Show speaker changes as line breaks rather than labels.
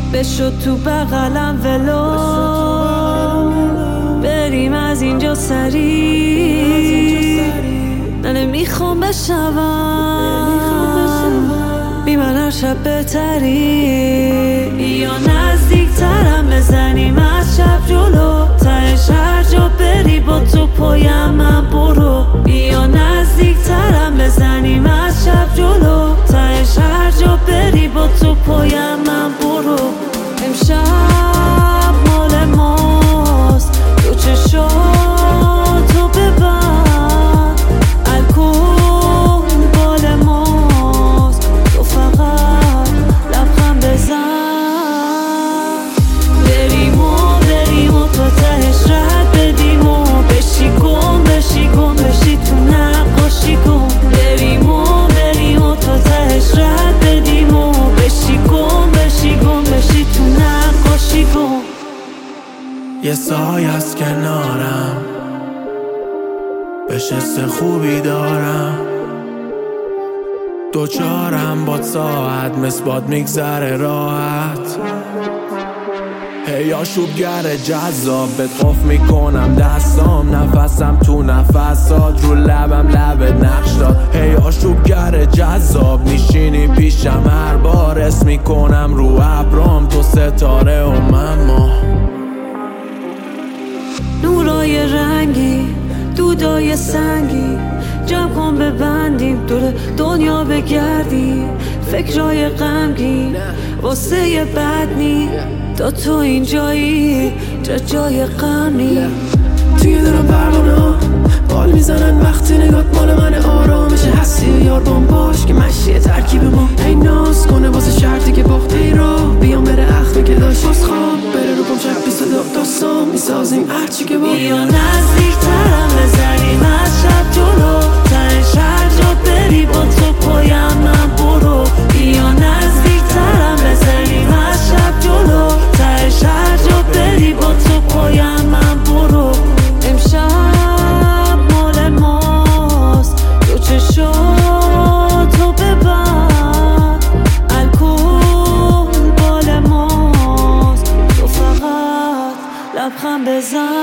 بشد تو بغلم ولو بریم از اینجا سریع. نه نمیخوام بشوم بی من هر شب بهتری. یا نزدیک ترم بزنیم از شب جلو، تهش هر جا بری با تو پایم من برو. یا نزدیک ترم بزنیم از شب جلو، تهش هر جا بری با تو پایم من برو. امشب مال ماست، دو چشاتو ببند، الکل بال ماست، تو فقط لبخند بزن. بریم و تا تهش رد بدیم و بشی گم بشی تو نقاشی کن. بریم و تا تهش رد بدیم و بشی گم بشی تو نقاشی کن.
یه سایه از کنارم، بهش حس خوبی دارم، دوچارم باد ساعت مثل باد میگذره راحت. هی آشوبگر جذاب بهت قف میکنم دستام، نفسم تو نفسات رو لبم لبت نقش داد. هی آشوبگر جذاب میشینی پیشم هر بار اسم میکنم رو ابرام، تو ستاره و من ماه.
نورای رنگی دودای سنگی جمع کن ببندیم دور دنیا بگردیم. فکرای غمگین واسه بد نی، تا تو اینجایی جای غم نی.
توی دارم پروانه ها بال میزنن وقتی نگات مال من آرامش هستی و یار بام باش که مشی ترکیب ما. هی ناز کنه واسه شرطی که باخته را بیام بره اخمه که داشت باز خواب بره رو پام شب بیست داستان میسازیم هرچی که با.
بیا نزدیک ترم بزنیم از شب جلو، تهش هر جا بری با تو پایم من برو. بیا نزدیک ترم بزنیم از شب جلو، تهش هر جا بری با تو پایم من برو. امشب مال ماست، دو چشاتو ببند، الکل بال ماست، تو فقط لبخند بزن.